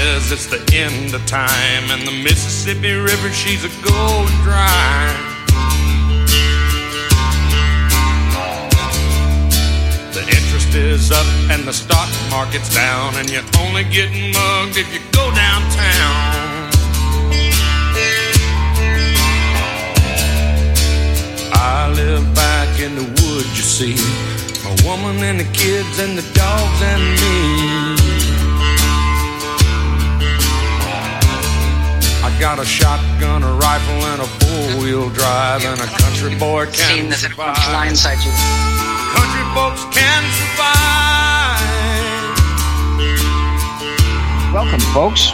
says it's the end of time, and the Mississippi River, she's a going dry. The interest is up and the stock market's down, and you're only getting mugged if you go downtown. I live back in the woods, you see, a woman and the kids and the dogs and me. I got a shotgun, a rifle, and a four-wheel drive, and a country boy can survive. Country folks can survive. Welcome, folks.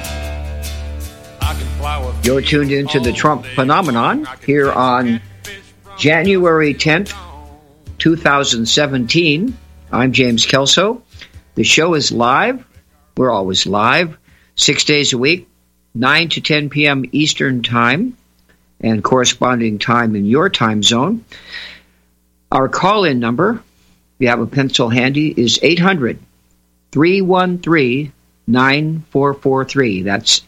You're tuned into the Trump Phenomenon here on January 10th, 2017. I'm James Kelso. The show is live. We're always live, 6 days a week, 9 to 10 p.m. Eastern Time, and corresponding time in your time zone. Our call-in number, if you have a pencil handy, is 800-313-9443. That's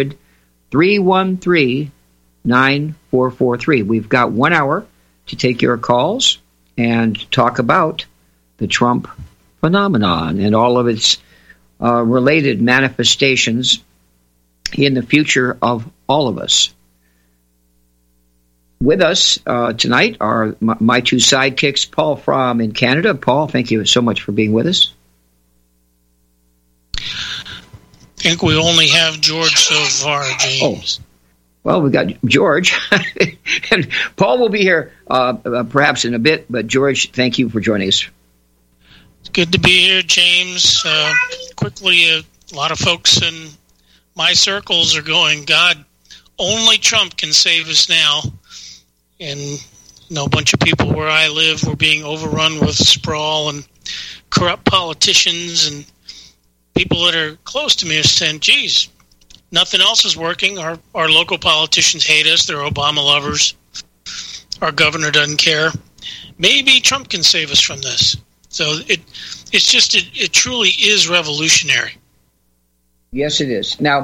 800-313-9443. We've got 1 hour to take your calls and talk about the Trump phenomenon and all of its related manifestations in the future of all of us. With us tonight are my two sidekicks, Paul Fromm in Canada. Paul, thank you so much for being with us. I think we only have George so far, James. Oh. Well, we got George, and Paul will be here perhaps in a bit, but George, thank you for joining us. It's good to be here, James. Quickly, a lot of folks in my circles are going, God, only Trump can save us now. And a bunch of people where I live were being overrun with sprawl and corrupt politicians, and people that are close to me are saying, geez, nothing else is working. Our local politicians hate us. They're Obama lovers. Our governor doesn't care. Maybe Trump can save us from this. So it truly is revolutionary. Yes, it is. Now,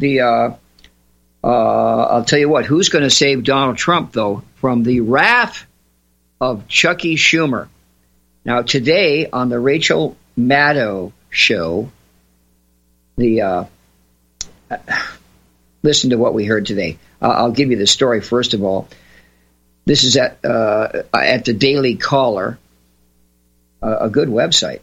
I'll tell you what, who's going to save Donald Trump, though, from the wrath of Chucky Schumer? Now, today on the Rachel Maddow show, listen to what we heard today. I'll give you the story first of all. This is at the Daily Caller, a good website.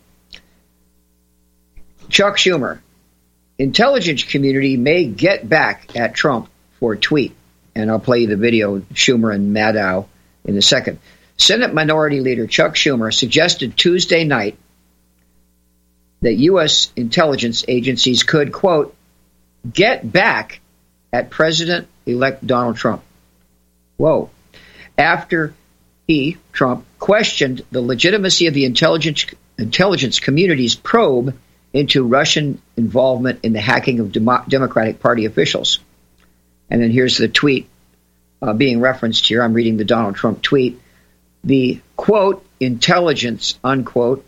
Chuck Schumer. Intelligence community may get back at Trump for tweet. And I'll play you the video, Schumer and Maddow, in a second. Senate Minority Leader Chuck Schumer suggested Tuesday night that U.S. intelligence agencies could, quote, get back at President-elect Donald Trump. Whoa. After he, Trump, questioned the legitimacy of the intelligence community's probe into Russian involvement in the hacking of Democratic Party officials. And then here's the tweet being referenced here. I'm reading the Donald Trump tweet. The, quote, intelligence, unquote.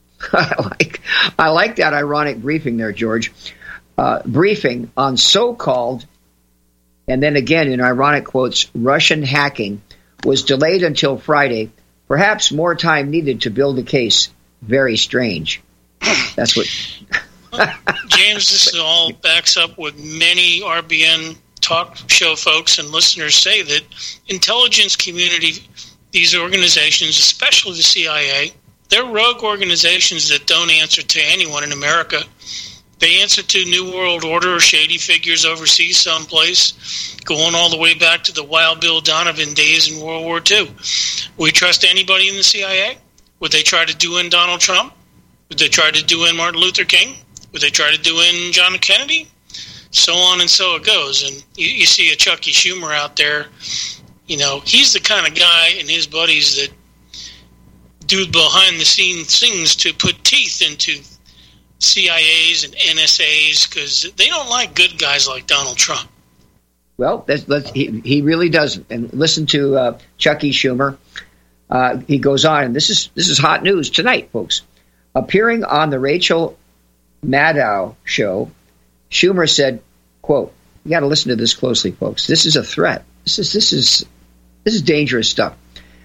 I like that ironic briefing there, George. Briefing on so-called, and then again in ironic quotes, Russian hacking was delayed until Friday. Perhaps more time needed to build a case. Very strange. That's what... James, this all backs up what many RBN talk show folks and listeners say, that intelligence community, these organizations, especially the CIA, they're rogue organizations that don't answer to anyone in America. They answer to New World Order or shady figures overseas someplace, going all the way back to the Wild Bill Donovan days in World War II. We trust anybody in the CIA? Would they try to do in Donald Trump? Would they try to do in Martin Luther King? Would they try to do in John F. Kennedy? So on and so it goes. And you see a Chucky Schumer out there. He's the kind of guy and his buddies that do behind-the-scenes things to put teeth into CIAs and NSAs because they don't like good guys like Donald Trump. Well, he really doesn't. And listen to Chucky Schumer. He goes on, and this is hot news tonight, folks. Appearing on the Rachel Maddow show, Schumer said, quote, you got to listen to this closely, folks. This is a threat. This is dangerous stuff.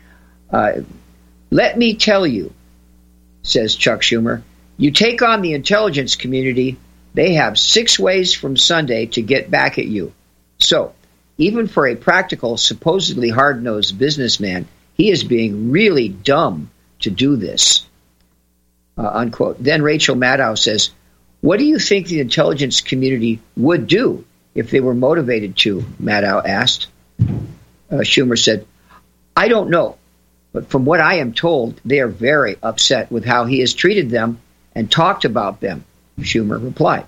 Let me tell you, says Chuck Schumer, you take on the intelligence community, they have 6 ways from Sunday to get back at you. So, even for a practical, supposedly hard-nosed businessman, he is being really dumb to do this. Unquote. Then Rachel Maddow says, what do you think the intelligence community would do if they were motivated to? Maddow asked. Schumer said, I don't know. But from what I am told, they are very upset with how he has treated them and talked about them, Schumer replied.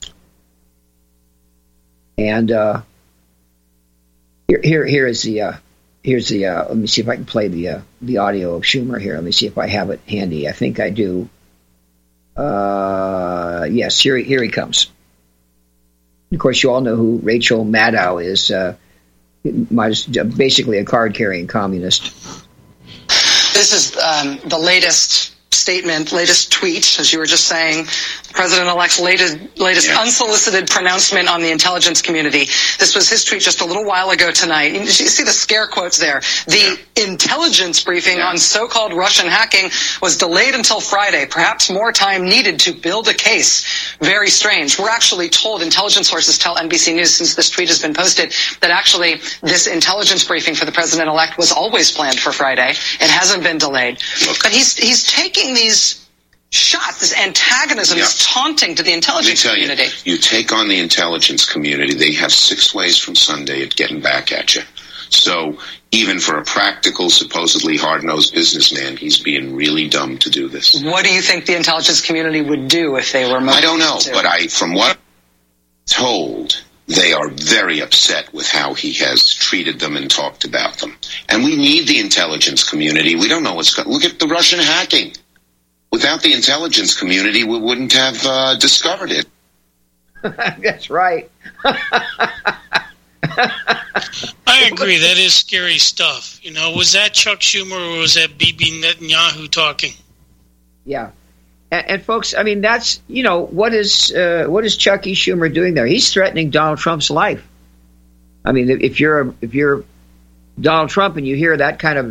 And here's the let me see if I can play the audio of Schumer here. Let me see if I have it handy. I think I do. Yes, here he comes. Of course, you all know who Rachel Maddow is. Basically a card-carrying communist. This is the latest statement, latest tweet, as you were just saying, President-elect's latest unsolicited pronouncement on the intelligence community. This was his tweet just a little while ago tonight. You see the scare quotes there. The intelligence briefing on so-called Russian hacking was delayed until Friday. Perhaps more time needed to build a case. Very strange. We're actually told, intelligence sources tell NBC News since this tweet has been posted, that actually this intelligence briefing for the president-elect was always planned for Friday. It hasn't been delayed. But he's taking these shots, this antagonism, this taunting to the intelligence community. You take on the intelligence community, they have 6 ways from Sunday at getting back at you. So even for a practical, supposedly hard-nosed businessman, he's being really dumb to do this. What do you think the intelligence community would do if they were motivated? I don't know, but from what I'm told, they are very upset with how he has treated them and talked about them. And we need the intelligence community. We don't know what's going on. Look at the Russian hacking. Without the intelligence community, we wouldn't have discovered it. That's right. I agree. That is scary stuff. You know, was that Chuck Schumer or was that Bibi Netanyahu talking? Yeah. And folks, I mean, that's, you know, what is Chucky Schumer doing there? He's threatening Donald Trump's life. I mean, if you're Donald Trump and you hear that kind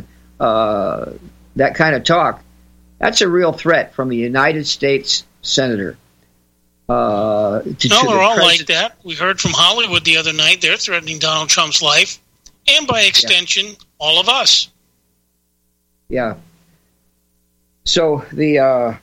of talk, that's a real threat from a United States senator. They're all like that. We heard from Hollywood the other night. They're threatening Donald Trump's life, and by extension, all of us. Yeah. So the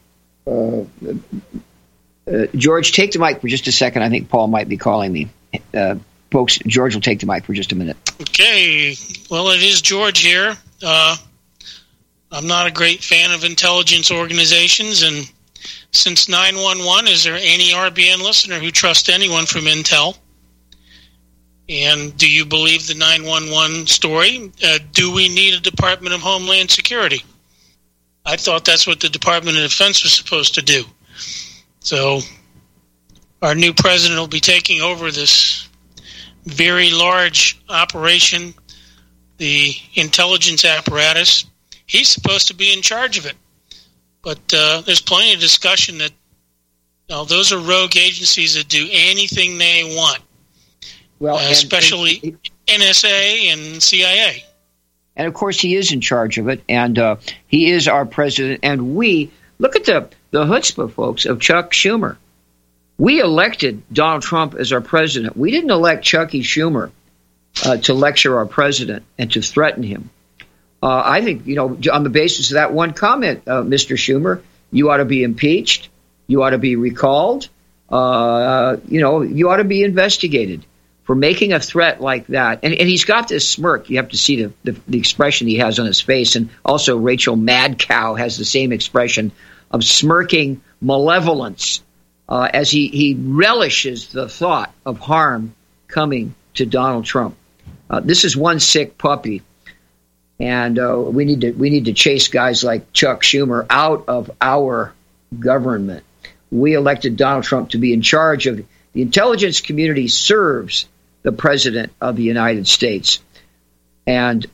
George, take the mic for just a second. I think Paul might be calling me. Folks, George will take the mic for just a minute. Okay. Well, it is George here. I'm not a great fan of intelligence organizations, and since 911, is there any RBN listener who trusts anyone from Intel? And do you believe the 911 story? Do we need a Department of Homeland Security? I thought that's what the Department of Defense was supposed to do. So our new president will be taking over this very large operation, the intelligence apparatus. He's supposed to be in charge of it. But there's plenty of discussion that those are rogue agencies that do anything they want, especially NSA and CIA. And, of course, he is in charge of it, and he is our president. And we look at the chutzpah, folks, of Chuck Schumer. We elected Donald Trump as our president. We didn't elect Chucky Schumer to lecture our president and to threaten him. I think, on the basis of that one comment, Mr. Schumer, you ought to be impeached. You ought to be recalled. You ought to be investigated for making a threat like that. And he's got this smirk. You have to see the expression he has on his face. And also Rachel Maddow has the same expression of smirking malevolence as he relishes the thought of harm coming to Donald Trump. This is one sick puppy. And we need to chase guys like Chuck Schumer out of our government. We elected Donald Trump to be in charge of the intelligence community. Serves the president of the United States, and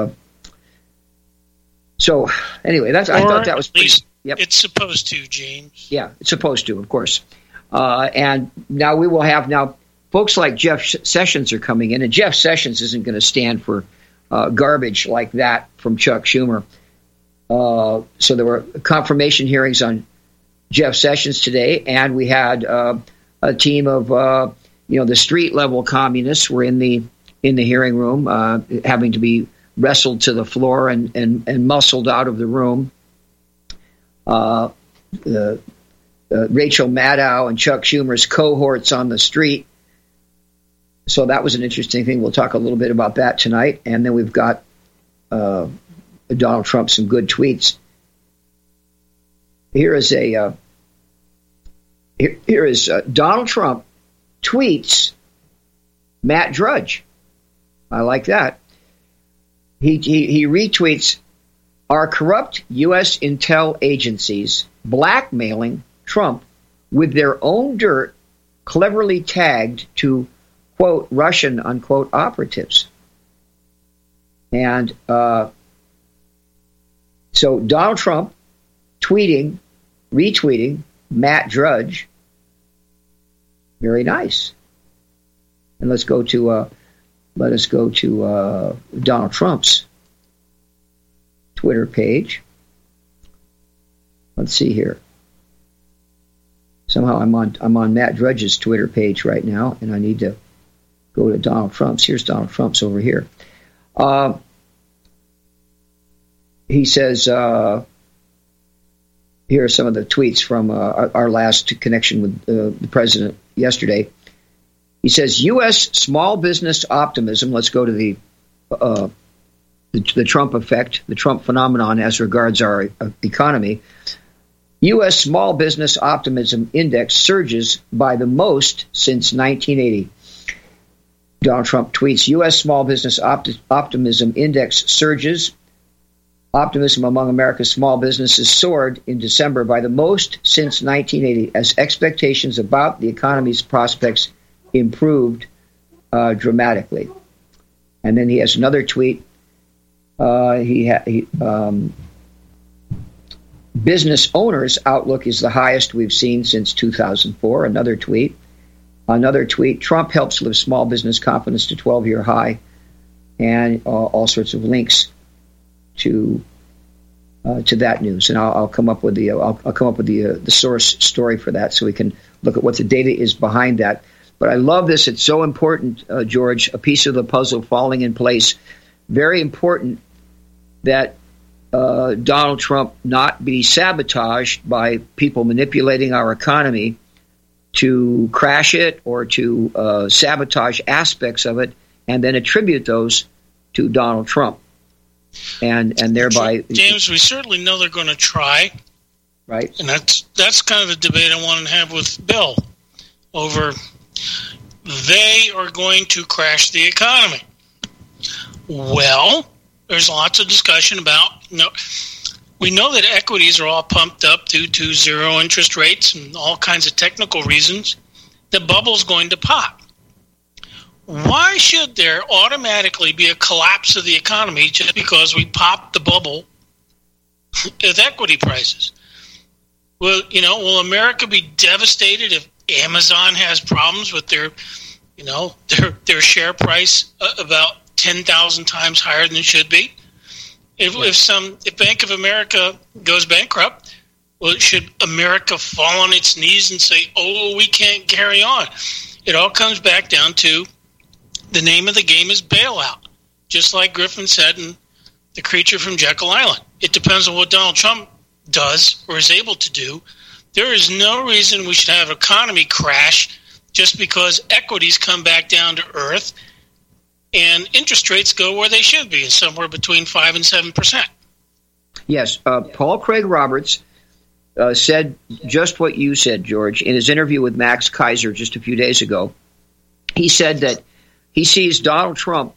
so anyway, I thought that was pretty. Yep. It's supposed to, James. Yeah, it's supposed to, of course. And now we will have folks like Jeff Sessions are coming in, and Jeff Sessions isn't going to stand for garbage like that from Chuck Schumer. So there were confirmation hearings on Jeff Sessions today, and we had a team of the street level communists were in the hearing room, having to be wrestled to the floor and muscled out of the room. Rachel Maddow and Chuck Schumer's cohorts on the street. So that was an interesting thing. We'll talk a little bit about that tonight. And then we've got Donald Trump, some good tweets. Here is Donald Trump tweets Matt Drudge. I like that. He retweets, "Our corrupt U.S. intel agencies blackmailing Trump with their own dirt cleverly tagged to, quote, Russian, unquote, operatives." And so Donald Trump retweeting Matt Drudge. Very nice. And let us go to Donald Trump's Twitter page. Let's see here. Somehow I'm on Matt Drudge's Twitter page right now, and I need to go to Donald Trump's. Here's Donald Trump's over here. He says, here are some of the tweets from our last connection with the president yesterday. He says, U.S. small business optimism. Let's go to the Trump effect, the Trump phenomenon as regards our economy. U.S. small business optimism index surges by the most since 1980. Donald Trump tweets, U.S. small business optimism index surges. Optimism among America's small businesses soared in December by the most since 1980 as expectations about the economy's prospects improved dramatically. And then he has another tweet. Business owners' outlook is the highest we've seen since 2004. Another tweet. Trump helps lift small business confidence to 12-year high, and all sorts of links to that news. And I'll come up with the source story for that, so we can look at what the data is behind that. But I love this. It's so important, George, a piece of the puzzle falling in place. Very important that Donald Trump not be sabotaged by people manipulating our economy to crash it or to sabotage aspects of it and then attribute those to Donald Trump. And thereby... James, we certainly know they're going to try. Right. And that's kind of the debate I want to have with Bill over... They are going to crash the economy. Well, there's lots of discussion about, we know that equities are all pumped up due to zero interest rates and all kinds of technical reasons. The bubble's going to pop. Why should there automatically be a collapse of the economy just because we popped the bubble with equity prices? Will America be devastated if Amazon has problems with their share price about 10,000 times higher than it should be? If Bank of America goes bankrupt, well, should America fall on its knees and say, "Oh, we can't carry on"? It all comes back down to the name of the game is bailout, just like Griffin said in The Creature from Jekyll Island. It depends on what Donald Trump does or is able to do. There is no reason we should have an economy crash just because equities come back down to earth and interest rates go where they should be, somewhere between 5 and 7%. Yes, Paul Craig Roberts said just what you said, George, in his interview with Max Kaiser just a few days ago. He said that he sees Donald Trump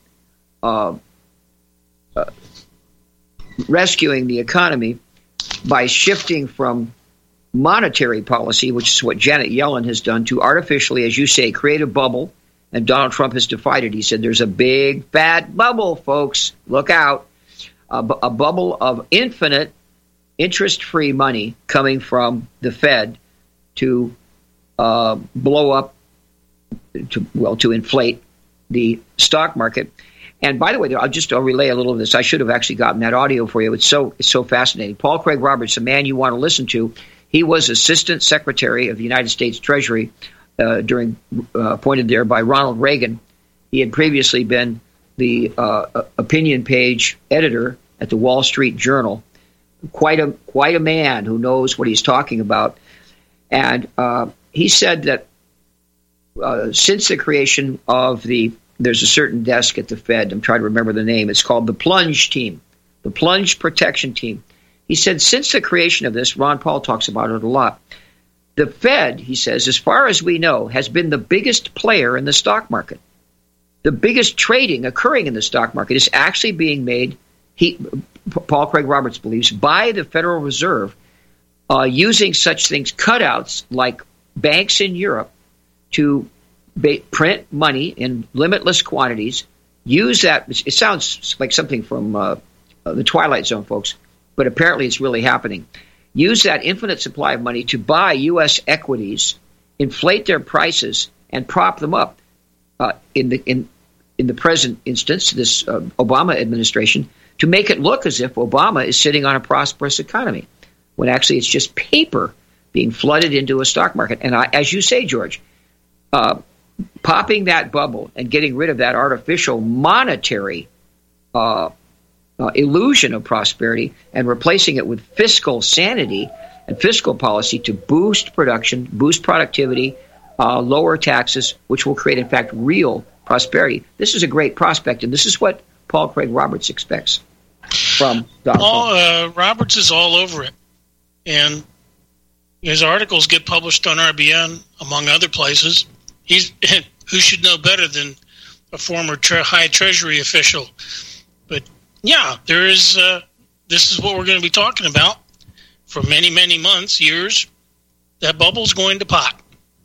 rescuing the economy by shifting from monetary policy, which is what Janet Yellen has done, to artificially, as you say, create a bubble, and Donald Trump has defied it. He said there's a big, fat bubble, folks. Look out. A bubble of infinite interest-free money coming from the Fed to blow up, to inflate the stock market. And by the way, I'll relay a little of this. I should have actually gotten that audio for you. It's so fascinating. Paul Craig Roberts, a man you want to listen to. He was Assistant Secretary of the United States Treasury appointed there by Ronald Reagan. He had previously been the opinion page editor at the Wall Street Journal. Quite a man who knows what he's talking about. And he said that since the creation of there's a certain desk at the Fed, I'm trying to remember the name, it's called the Plunge Team, the Plunge Protection Team. He said since the creation of this, Ron Paul talks about it a lot, the Fed, he says, as far as we know, has been the biggest player in the stock market. The biggest trading occurring in the stock market is actually being made, Paul Craig Roberts believes, by the Federal Reserve using such things, cutouts like banks in Europe, to print money in limitless quantities, use that. It sounds like something from the Twilight Zone, folks, but apparently it's really happening. Use that infinite supply of money to buy U.S. equities, inflate their prices, and prop them up. In the present instance, this Obama administration, to make it look as if Obama is sitting on a prosperous economy, when actually it's just paper being flooded into a stock market. And as you say, George, popping that bubble and getting rid of that artificial monetary illusion of prosperity and replacing it with fiscal sanity and fiscal policy to boost production, boost productivity, lower taxes, which will create, in fact, real prosperity. This is a great prospect, and this is what Paul Craig Roberts expects from Donald Trump. Roberts is all over it, and his articles get published on RBN, among other places. Who should know better than a former high Treasury official? But yeah, there is. This is what we're going to be talking about for many, many months, years. That bubble's going to pop.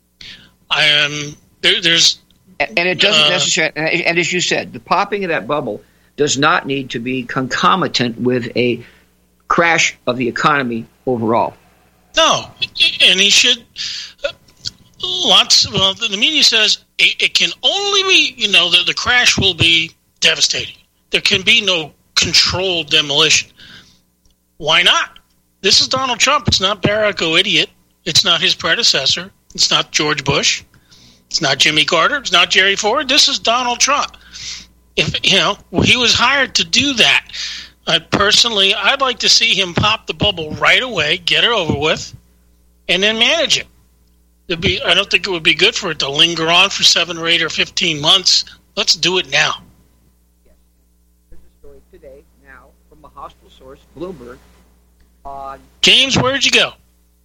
There's, and it doesn't necessarily. And as you said, the popping of that bubble does not need to be concomitant with a crash of the economy overall. No, and he should. The media says it can only be, the crash will be devastating. There can be no controlled demolition. Why not? This is Donald Trump. It's not Barack Idiot. It's not his predecessor. It's not George Bush. It's not Jimmy Carter. It's not Jerry Ford. This is Donald Trump. If he was hired to do that. Personally, I'd like to see him pop the bubble right away, get it over with, and then manage it. I don't think it would be good for it to linger on for 7 or 8 or 15 months. Let's do it now. Yes. There's a story today, now, from a hostile source, Bloomberg. James, where'd you go?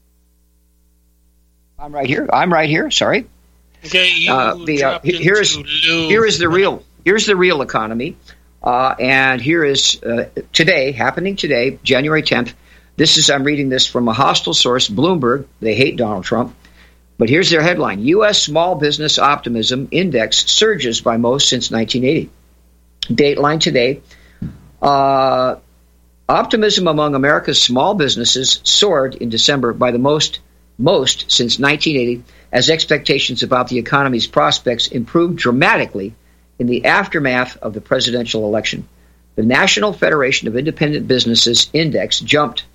I'm right here. Sorry. Okay. Here is the real economy, and here is happening today, January 10th. I'm reading this from a hostile source, Bloomberg. They hate Donald Trump. But here's their headline. U.S. Small Business Optimism Index surges by most since 1980. Dateline today. Optimism among America's small businesses soared in December by the most since 1980 as expectations about the economy's prospects improved dramatically in the aftermath of the presidential election. The National Federation of Independent Businesses Index jumped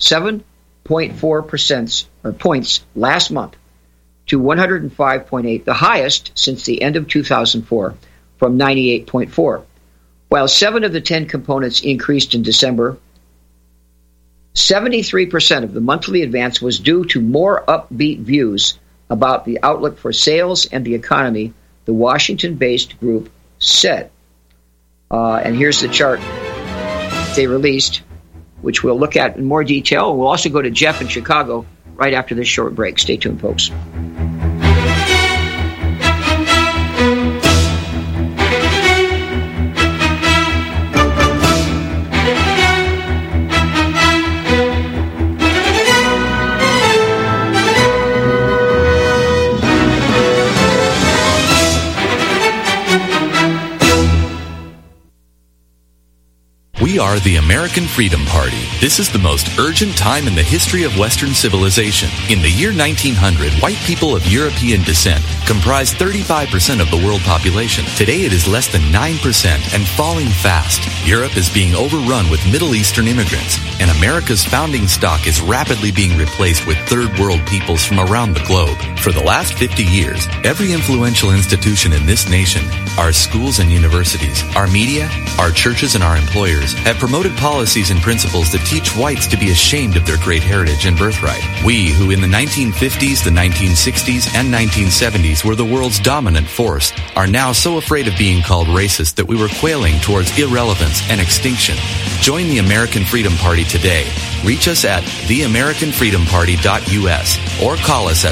7.4% points last month to 105.8, the highest since the end of 2004, from 98.4. While 7 of the 10 components increased in December, 73% of the monthly advance was due to more upbeat views about the outlook for sales and the economy, the Washington-based group said. And here's the chart they released, which we'll look at in more detail. We'll also go to Jeff in Chicago right after this short break. Stay tuned, folks. We are the American Freedom Party. This is the most urgent time in the history of Western civilization. In the year 1900, white people of European descent comprised 35% of the world population. Today it is less than 9% and falling fast. Europe is being overrun with Middle Eastern immigrants, and America's founding stock is rapidly being replaced with third world peoples from around the globe. For the last 50 years, every influential institution in this nation, our schools and universities, our media, our churches and our employers, have promoted policies and principles that teach whites to be ashamed of their great heritage and birthright. We, who in the 1950s, the 1960s, and 1970s were the world's dominant force, are now so afraid of being called racist that we were quailing towards irrelevance and extinction. Join the American Freedom Party today. Reach us at theamericanfreedomparty.us or call us at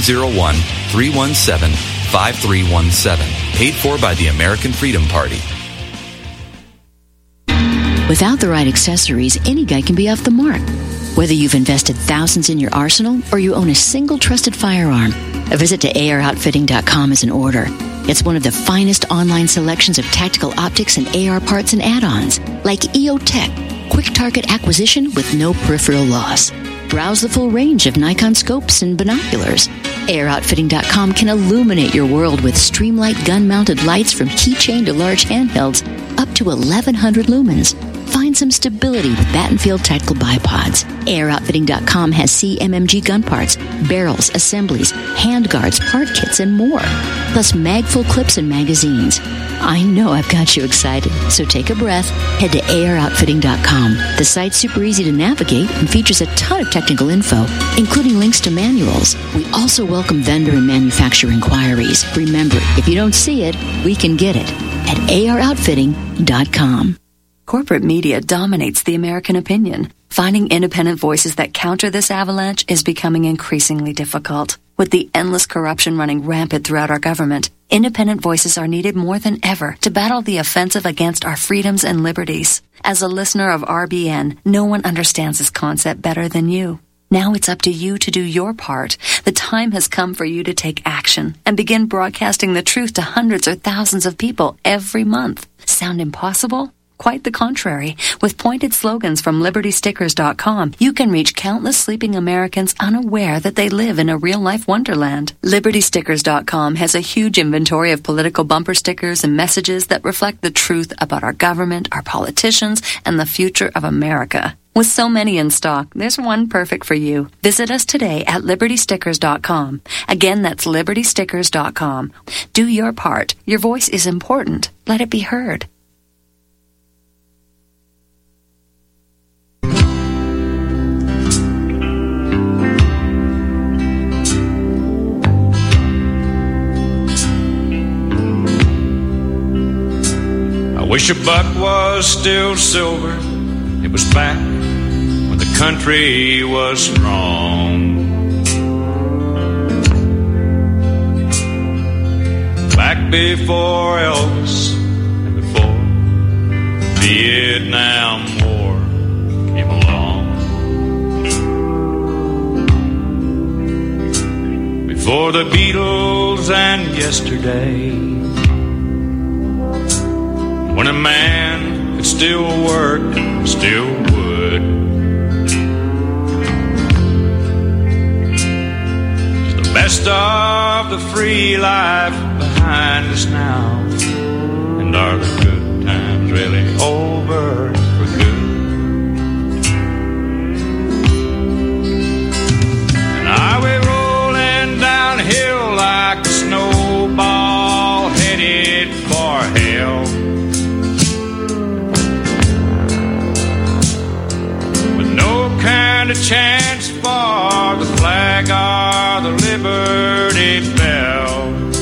701-317-5317. Paid for by the American Freedom Party. Without the right accessories, any guy can be off the mark. Whether you've invested thousands in your arsenal or you own a single trusted firearm, a visit to AROutfitting.com is in order. It's one of the finest online selections of tactical optics and AR parts and add-ons, like EOTech, quick target acquisition with no peripheral loss. Browse the full range of Nikon scopes and binoculars. AROutfitting.com can illuminate your world with Streamlight gun-mounted lights from keychain to large handhelds up to 1,100 lumens. Find some stability with Battenfield tactical bipods. AROutfitting.com has CMMG gun parts, barrels, assemblies, handguards, part kits, and more. Plus magful clips and magazines. I know I've got you excited, so take a breath. Head to AROutfitting.com. The site's super easy to navigate and features a ton of technical info, including links to manuals. We also welcome vendor and manufacturer inquiries. Remember, if you don't see it, we can get it at AROutfitting.com. Corporate media dominates the American opinion. Finding independent voices that counter this avalanche is becoming increasingly difficult. With the endless corruption running rampant throughout our government, independent voices are needed more than ever to battle the offensive against our freedoms and liberties. As a listener of RBN, no one understands this concept better than you. Now it's up to you to do your part. The time has come for you to take action and begin broadcasting the truth to hundreds or thousands of people every month. Sound impossible? Quite the contrary. With pointed slogans from LibertyStickers.com, you can reach countless sleeping Americans unaware that they live in a real-life wonderland. LibertyStickers.com has a huge inventory of political bumper stickers and messages that reflect the truth about our government, our politicians, and the future of America. With so many in stock, there's one perfect for you. Visit us today at LibertyStickers.com. Again, that's LibertyStickers.com. Do your part. Your voice is important. Let it be heard. I wish a buck was still silver. It was back when the country was strong. Back before Elvis and before the Vietnam War came along. Before the Beatles and yesterday, when a man could still work, still would. It's the best of the free life behind us now. And are the good times really over for good? And are we rolling downhill like a snowball headed for hell? Kind of chance for the flag or the Liberty Bell.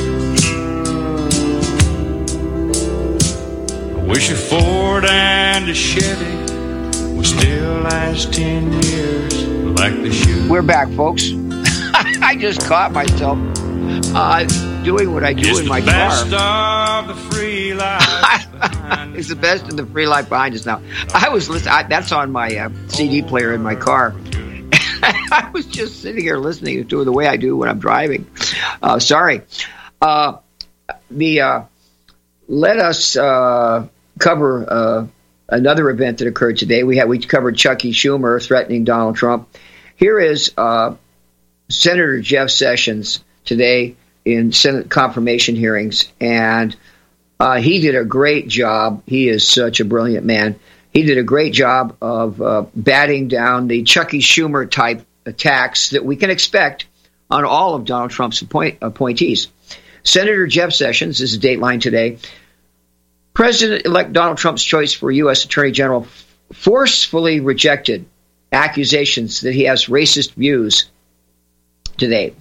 I wish a Ford and a Chevy would still last 10 years like they should. We're back, folks. I just caught myself doing what I do in my car. It's the best of the free life. It's the best of the free life behind us now. I was listening. That's on my CD player in my car. I was just sitting here listening to it the way I do when I'm driving. Sorry. Let us cover another event that occurred today. We covered Chucky Schumer threatening Donald Trump. Here is Senator Jeff Sessions today in Senate confirmation hearings, and he did a great job. He is such a brilliant man. He did a great job of batting down the Chucky Schumer type attacks that we can expect on all of Donald Trump's appointees. Senator Jeff Sessions, this is Dateline today. President-elect Donald Trump's choice for U.S. Attorney General forcefully rejected accusations that he has racist views today.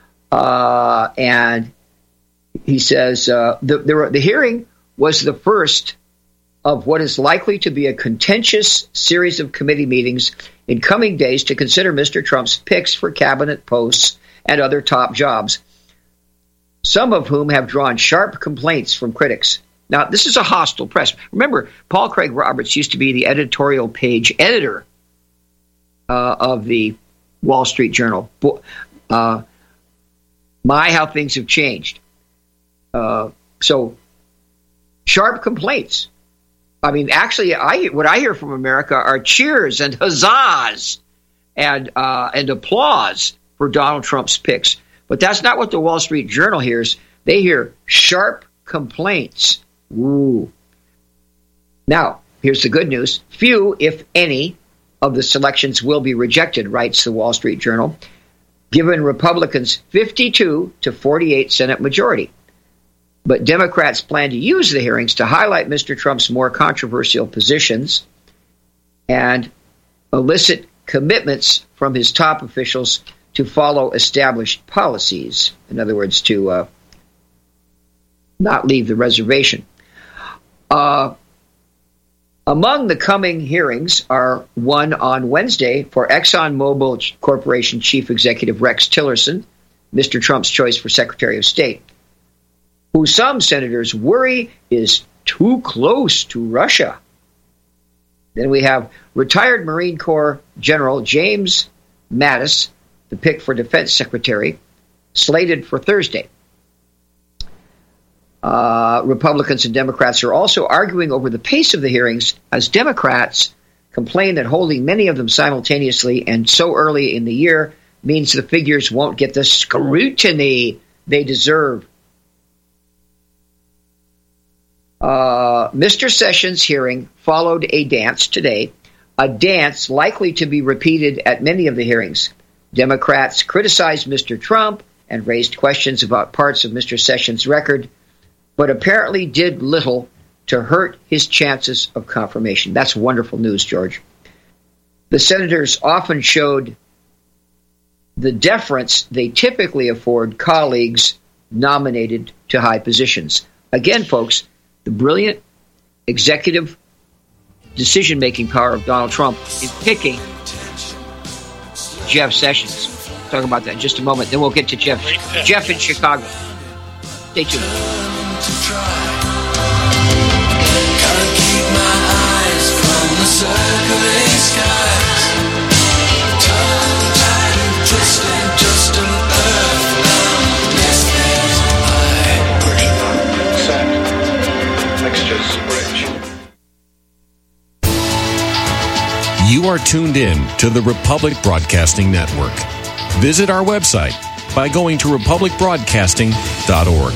And he says the hearing was the first of what is likely to be a contentious series of committee meetings in coming days to consider Mr. Trump's picks for cabinet posts and other top jobs, some of whom have drawn sharp complaints from critics. Now, this is a hostile press. Remember, Paul Craig Roberts used to be the editorial page editor of the Wall Street Journal. How things have changed. So, sharp complaints. I mean, actually, what I hear from America are cheers and huzzas and applause for Donald Trump's picks. But that's not what the Wall Street Journal hears. They hear sharp complaints. Ooh. Now, here's the good news. Few, if any, of the selections will be rejected, writes the Wall Street Journal, given Republicans' 52 to 48 Senate majority. But Democrats plan to use the hearings to highlight Mr. Trump's more controversial positions and elicit commitments from his top officials to follow established policies. In other words, to not leave the reservation. Among the coming hearings are one on Wednesday for ExxonMobil Corporation Chief Executive Rex Tillerson, Mr. Trump's choice for Secretary of State, who some senators worry is too close to Russia. Then we have retired Marine Corps General James Mattis, the pick for Defense Secretary, slated for Thursday. Republicans and Democrats are also arguing over the pace of the hearings as Democrats complain that holding many of them simultaneously and so early in the year means the figures won't get the scrutiny they deserve. Mr. Sessions' hearing followed a dance today, a dance likely to be repeated at many of the hearings. Democrats criticized Mr. Trump and raised questions about parts of Mr. Sessions' record, but apparently did little to hurt his chances of confirmation. That's wonderful news, George. The senators often showed the deference they typically afford colleagues nominated to high positions. Again, folks, the brilliant executive decision-making power of Donald Trump in picking Jeff Sessions. We'll talk about that in just a moment. Then we'll get to Jeff in Chicago. Stay tuned. You are tuned in to the Republic Broadcasting Network. Visit our website by going to republicbroadcasting.org.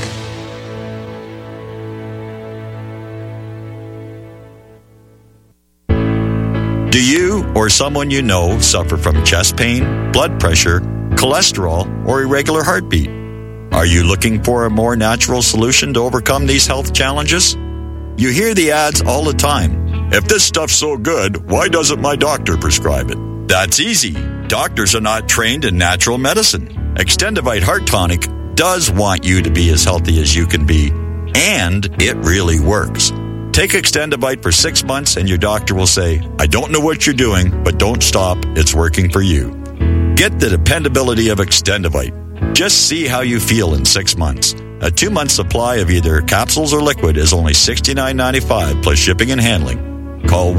Do you or someone you know suffer from chest pain, blood pressure, cholesterol, or irregular heartbeat? Are you looking for a more natural solution to overcome these health challenges? You hear the ads all the time. If this stuff's so good, why doesn't my doctor prescribe it? That's easy. Doctors are not trained in natural medicine. Extendivite Heart Tonic does want you to be as healthy as you can be, and it really works. Take Extendivite for 6 months and your doctor will say, I don't know what you're doing, but don't stop. It's working for you. Get the dependability of Extendivite. Just see how you feel in 6 months. A 2-month supply of either capsules or liquid is only $69.95 plus shipping and handling. Call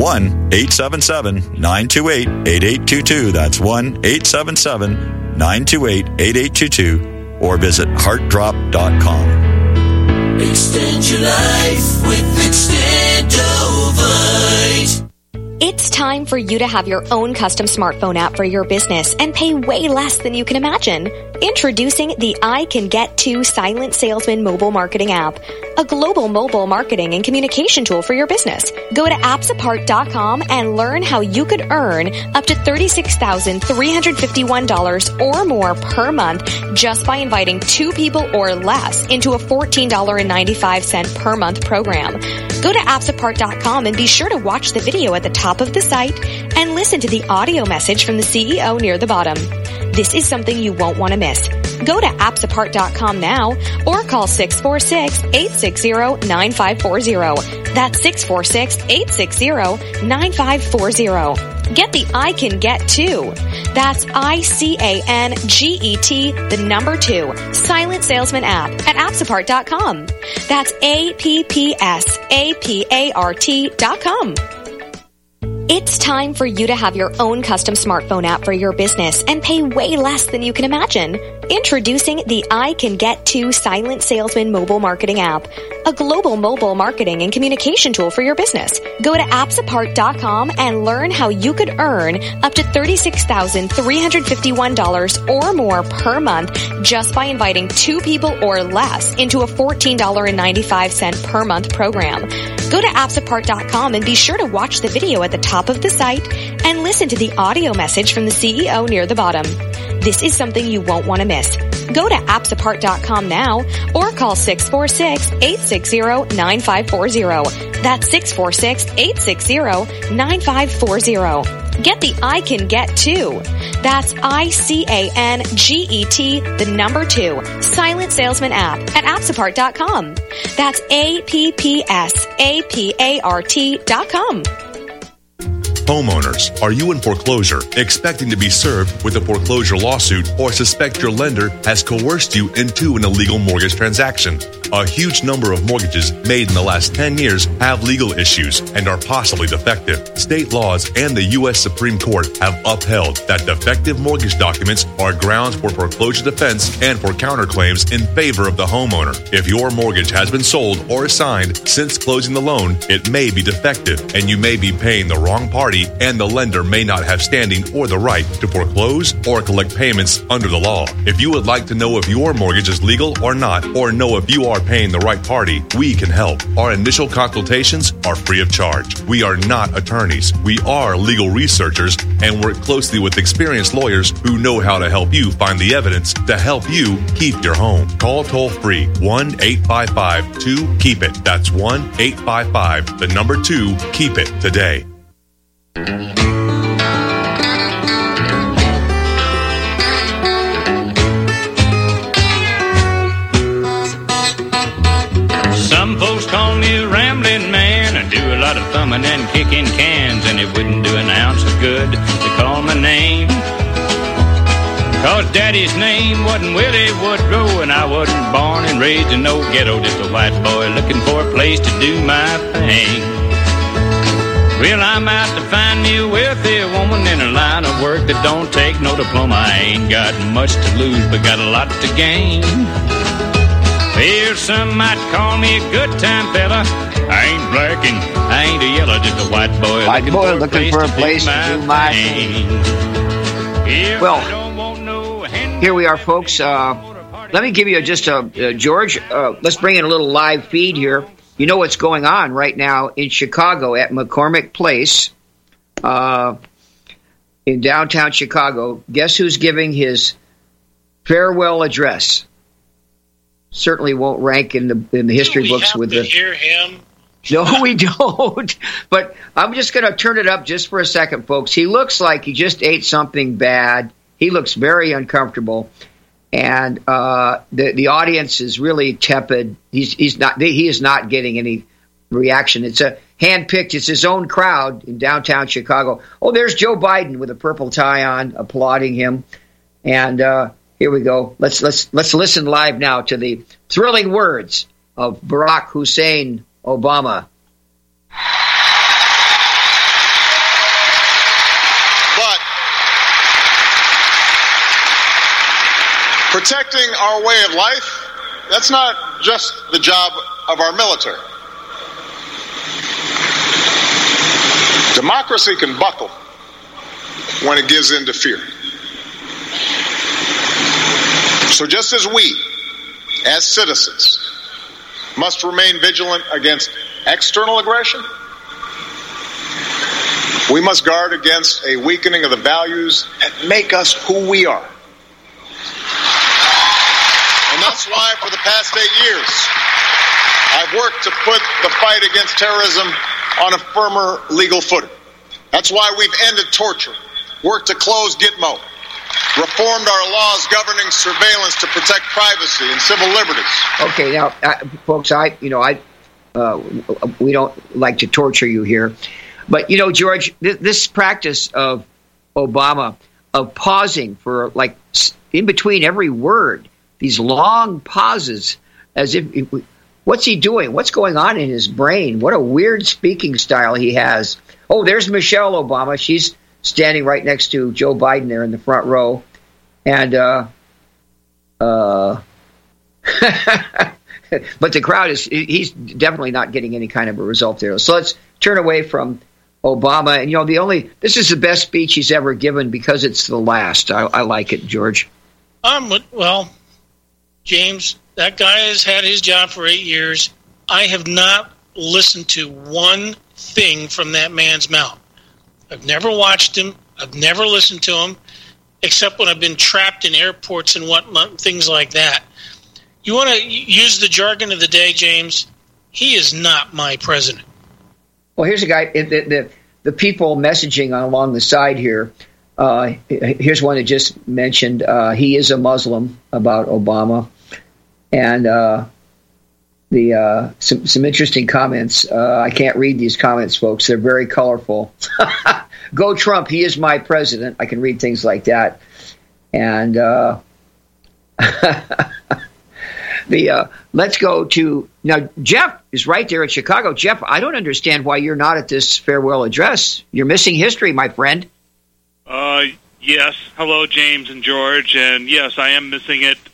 1-877-928-8822. That's 1-877-928-8822. Or visit heartdrop.com. Extend your life with Extendovite. time for you to have your own custom smartphone app for your business and pay way less than you can imagine. Introducing the I Can Get To Silent Salesman mobile marketing app, a global mobile marketing and communication tool for your business. Go to appsapart.com and learn how you could earn up to $36,351 or more per month just by inviting 2 people or less into a $14.95 per month program. Go to appsapart.com and be sure to watch the video at the top of the site and listen to the audio message from the CEO near the bottom. This is something you won't want to miss. Go to appsapart.com now or call 646-860-9540. That's 646-860-9540. Get the I Can Get To. That's ICANGET, the number 2, Silent Salesman app at appsapart.com. That's APPSAPART.com. It's time for you to have your own custom smartphone app for your business and pay way less than you can imagine. Introducing the I Can Get To Silent Salesman mobile marketing app, a global mobile marketing and communication tool for your business. Go to appsapart.com and learn how you could earn up to $36,351 or more per month just by inviting 2 people or less into a $14.95 per month program. Go to appsapart.com and be sure to watch the video at the top of the site and listen to the audio message from the CEO near the bottom. This is something you won't want to miss. Go to appsapart.com now or call 646-860-9540. That's 646-860-9540. Get the I Can Get To. That's ICANGET, the number 2, Silent Salesman app at appsapart.com. That's APPSAPART.com. Homeowners, are you in foreclosure, expecting to be served with a foreclosure lawsuit, or suspect your lender has coerced you into an illegal mortgage transaction? A huge number of mortgages made in the last 10 years have legal issues and are possibly defective. State laws and the U.S. Supreme Court have upheld that defective mortgage documents are grounds for foreclosure defense and for counterclaims in favor of the homeowner. If your mortgage has been sold or assigned since closing the loan, it may be defective and you may be paying the wrong party, and the lender may not have standing or the right to foreclose or collect payments under the law. If you would like to know if your mortgage is legal or not, or know if you are paying the right party, we can help. Our initial consultations are free of charge. We are not attorneys. We are legal researchers and work closely with experienced lawyers who know how to help you find the evidence to help you keep your home. Call toll-free 1-855-2-KEEP-IT. That's 1-855, the number 2, keep it today. Some folks call me a rambling man. I do a lot of thumbing and kicking cans, and it wouldn't do an ounce of good to call my name. Cause Daddy's name wasn't Willie Woodrow, and I wasn't born and raised in no ghetto, just a white boy looking for a place to do my thing. Well, I'm out to find me a wealthy woman in a line of work that don't take no diploma. I ain't got much to lose, but got a lot to gain. Well, some might call me a good time fella. I ain't black and I ain't a yellow, just a white boy looking for a place to do my thing. Well, here we are, folks. Let me give you George, let's bring in a little live feed here. You know what's going on right now in Chicago at McCormick Place in downtown Chicago. Guess who's giving his farewell address? Certainly won't rank in the history books with the. Hear him? No, we don't. But I'm just going to turn it up just for a second, folks. He looks like he just ate something bad. He looks very uncomfortable. And the audience is really tepid. He is not getting any reaction. It's a handpicked. It's his own crowd in downtown Chicago. Oh, there's Joe Biden with a purple tie on, applauding him. And here we go. Let's listen live now to the thrilling words of Barack Hussein Obama. Protecting our way of life, that's not just the job of our military. Democracy can buckle when it gives in to fear. So just as we, as citizens, must remain vigilant against external aggression, we must guard against a weakening of the values that make us who we are. And that's why for the past 8 years, I've worked to put the fight against terrorism on a firmer legal footing. That's why we've ended torture, worked to close Gitmo, reformed our laws governing surveillance to protect privacy and civil liberties. Okay, now, folks, we don't like to torture you here, but George, this practice of Obama of pausing for like in between every word, these long pauses, as if what's he doing? What's going on in his brain? What a weird speaking style he has. Oh, there's Michelle Obama. She's standing right next to Joe Biden there in the front row. And, but the crowd he's definitely not getting any kind of a result there. So let's turn away from Obama. And, this is the best speech he's ever given because it's the last. I like it, George. Well, James, that guy has had his job for 8 years. I have not listened to one thing from that man's mouth. I've never watched him. I've never listened to him, except when I've been trapped in airports and whatnot, things like that. You want to use the jargon of the day, James? He is not my president. Well, here's a guy, the people messaging along the side here. Here's one that just mentioned he is a Muslim about Obama. And some interesting comments. I can't read these comments, folks. They're very colorful. Go Trump. He is my president. I can read things like that. And let's go to now. Jeff is right there in Chicago. Jeff, I don't understand why you're not at this farewell address. You're missing history, my friend. Yes. Hello, James and George. And yes, I am missing it.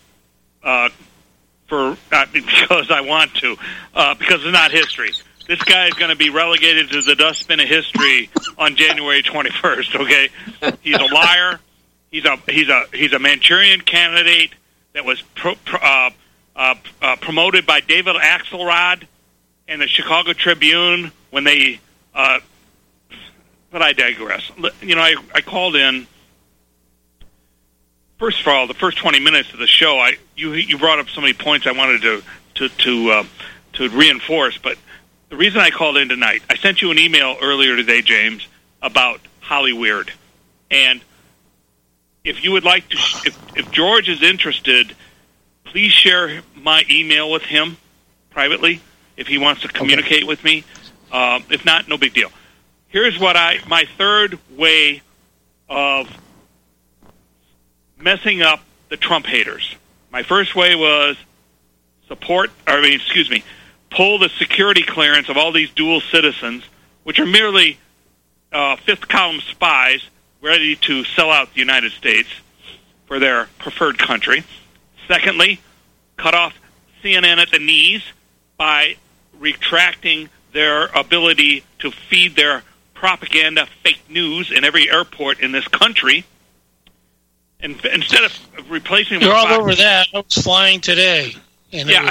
Because I want to, because it's not history. This guy is going to be relegated to the dustbin of history on January 21st. Okay, he's a liar. He's a Manchurian candidate that was promoted by David Axelrod and the Chicago Tribune when they. But I digress. I called in. First of all, the first 20 minutes of the show, you brought up so many points I wanted to reinforce. But the reason I called in tonight, I sent you an email earlier today, James, about Hollyweird. And if you would like to, if George is interested, please share my email with him privately if he wants to communicate with me. If not, no big deal. Here's what my third way of messing up the Trump haters. My first way was pull the security clearance of all these dual citizens, which are merely fifth-column spies ready to sell out the United States for their preferred country. Secondly, cut off CNN at the knees by retracting their ability to feed their propaganda fake news in every airport in this country. And instead of replacing, you're all over that. I was flying today, and it was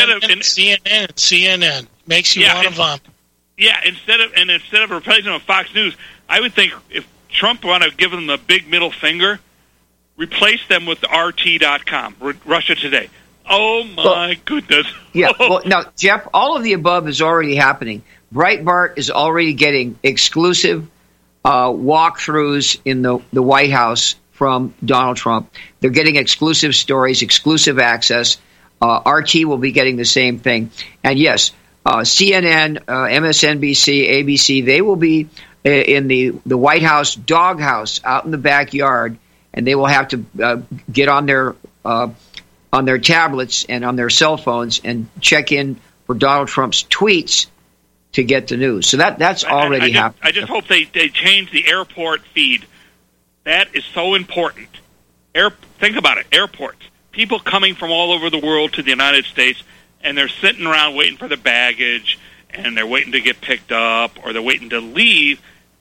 CNN. Makes you want to vomit. Yeah, instead of replacing them with Fox News, I would think if Trump wanted to give them the big middle finger, replace them with RT.com, Russia Today. Oh my goodness! Yeah. Well, now, Jeff, all of the above is already happening. Breitbart is already getting exclusive walkthroughs in the White House from Donald Trump. They're getting exclusive stories, exclusive access. RT will be getting the same thing. And yes, CNN, MSNBC, ABC, they will be in the White House doghouse out in the backyard, and they will have to get on their tablets and on their cell phones and check in for Donald Trump's tweets to get the news. So that's already happening. I just hope they change the airport feed. That is so important. Think about it. Airports. People coming from all over the world to the United States, and they're sitting around waiting for their baggage, and they're waiting to get picked up, or they're waiting to leave.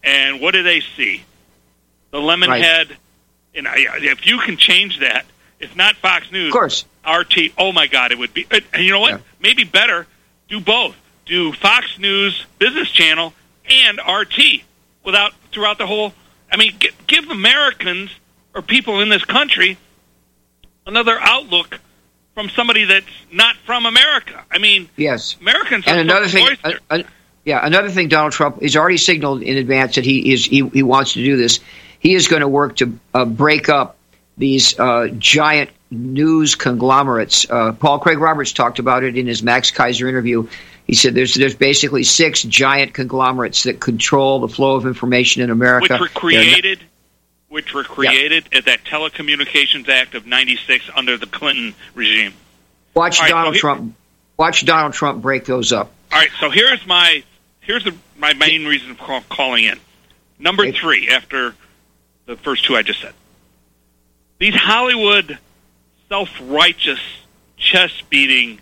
And what do they see? The lemon head. And if you can change that, it's not Fox News. Of course. RT. Oh, my God, it would be. And you know what? Yeah. Maybe better, do both. Do Fox News Business Channel and RT throughout the whole. I mean, give Americans or people in this country another outlook from somebody that's not from America. I mean, yes, Americans are and another thing. Another thing, Donald Trump has already signaled in advance that he wants to do this. He is going to work to break up these giant news conglomerates. Paul Craig Roberts talked about it in his Max Kaiser interview. He said there's basically 6 giant conglomerates that control the flow of information in America, which were created at that Telecommunications Act of '96 under the Clinton regime. Watch Donald Trump break those up. All right, so here's my main reason for calling in. Number 3, after the first 2 I just said. These Hollywood self-righteous, chest-beating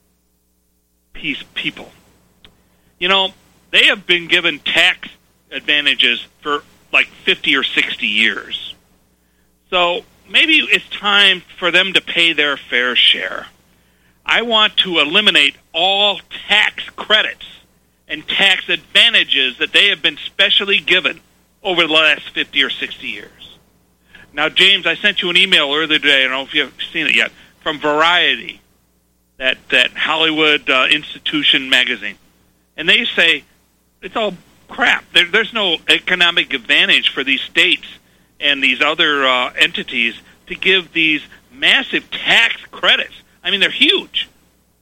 people. You know, they have been given tax advantages for like 50 or 60 years. So maybe it's time for them to pay their fair share. I want to eliminate all tax credits and tax advantages that they have been specially given over the last 50 or 60 years. Now, James, I sent you an email earlier today, I don't know if you have seen it yet, from Variety, that Hollywood institution magazine. And they say it's all crap. There's no economic advantage for these states and these other entities to give these massive tax credits. I mean, they're huge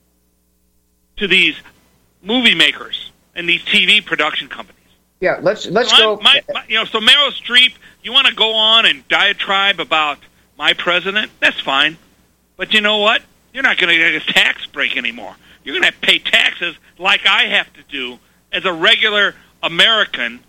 to these movie makers and these TV production companies. Yeah, let's go. So Meryl Streep, you want to go on and diatribe about my president? That's fine. But you know what? You're not going to get a tax break anymore. You're going to have to pay taxes like I have to do as a regular American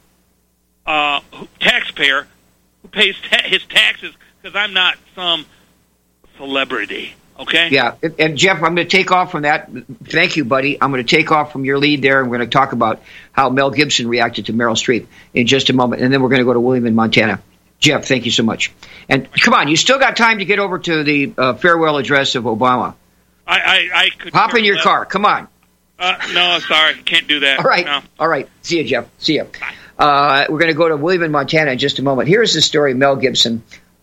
taxpayer who pays his taxes because I'm not some celebrity. Okay? Yeah, and Jeff, I'm going to take off from that. Thank you, buddy. I'm going to take off from your lead there, and we're going to talk about how Mel Gibson reacted to Meryl Streep in just a moment, and then we're going to go to William in Montana. Jeff, thank you so much. And come on, you still got time to get over to the farewell address of Obama. I could hop in your car. Come on. No, sorry, can't do that. All right, no. All right. See you, Jeff. See you. We're going to go to William in Montana in just a moment. Here's the story: Mel Gibson.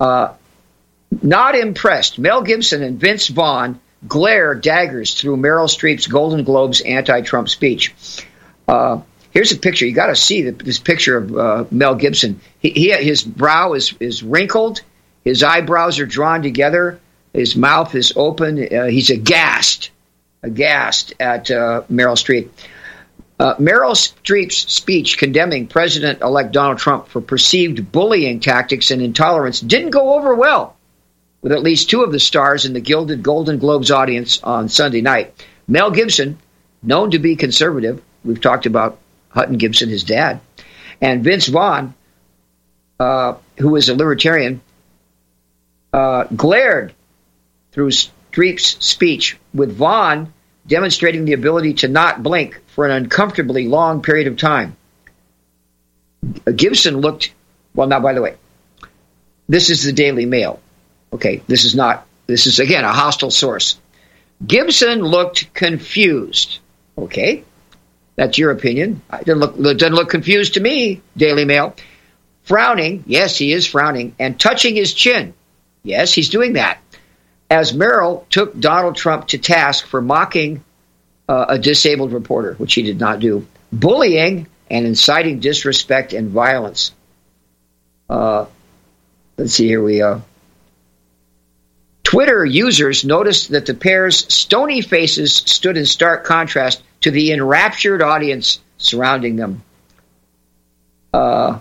Not impressed. Mel Gibson and Vince Vaughn glare daggers through Meryl Streep's Golden Globes anti-Trump speech. Here's a picture. You got to see this picture of Mel Gibson. His brow is wrinkled. His eyebrows are drawn together. His mouth is open. He's aghast at Meryl Streep. Meryl Streep's speech condemning President-elect Donald Trump for perceived bullying tactics and intolerance didn't go over well with at least 2 of the stars in the Gilded Golden Globes audience on Sunday night. Mel Gibson, known to be conservative, we've talked about Hutton Gibson, his dad, and Vince Vaughn, who is a libertarian, glared through Streep's speech, with Vaughn demonstrating the ability to not blink for an uncomfortably long period of time. Gibson looked, well, now, by the way, this is the Daily Mail. Okay, this is, again, a hostile source. Gibson looked confused. Okay, that's your opinion. It doesn't look confused to me, Daily Mail. Frowning, yes, he is frowning, and touching his chin. Yes, he's doing that. As Meryl took Donald Trump to task for mocking a disabled reporter, which he did not do, bullying and inciting disrespect and violence. Let's see, here we go. Twitter users noticed that the pair's stony faces stood in stark contrast to the enraptured audience surrounding them. And